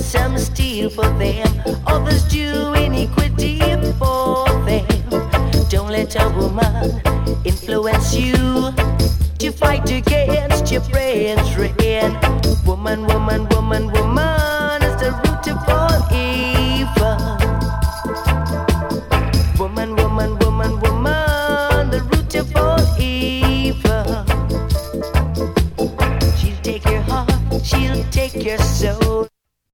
some steal for them, others do iniquity for them. Don't let a woman influence you to fight against your friend's reign. Woman, woman, woman, woman.